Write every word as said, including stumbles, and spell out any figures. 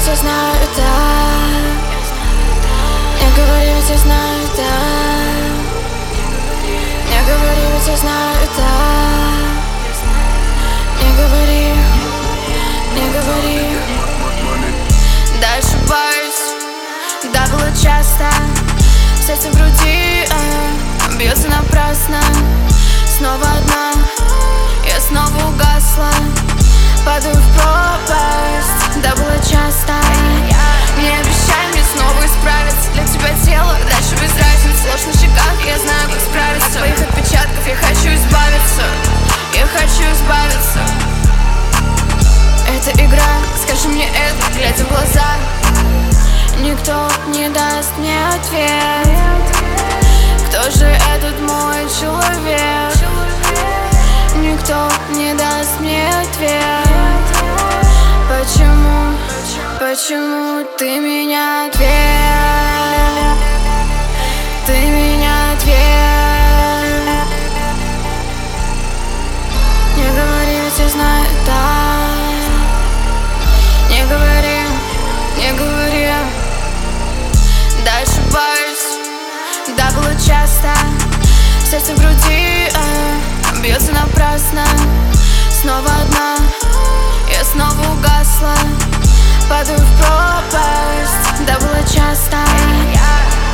я знаю, да. Не говори, ведь я знаю, да. Не говори, ведь я знаю, да. Не говори, не говори. Да, ошибаюсь, да, было часто. Сердце в груди а, бьется напрасно. Снова одна, я снова угасла. Падаю в пропасть, да, было часто. Не обещай мне снова исправиться. Для тебя тело, дальше без разницы. Ложь на щеках, я знаю, как справиться. От своих отпечатков я хочу избавиться. Я хочу избавиться. Это игра, скажи мне это, глядя в глаза. Никто не даст мне ответ. Кто же этот мой человек? Никто не даст мне ответ. Почему, почему ты меня ответ? Ты меня ответ. Не говори, ведь я знаю, да. Не говори, не говори. Да, ошибаюсь, да, было часто. Сердце в груди а, бьется напрасно. Снова одна, я снова угасла. Падаю в пропасть, да, было часто.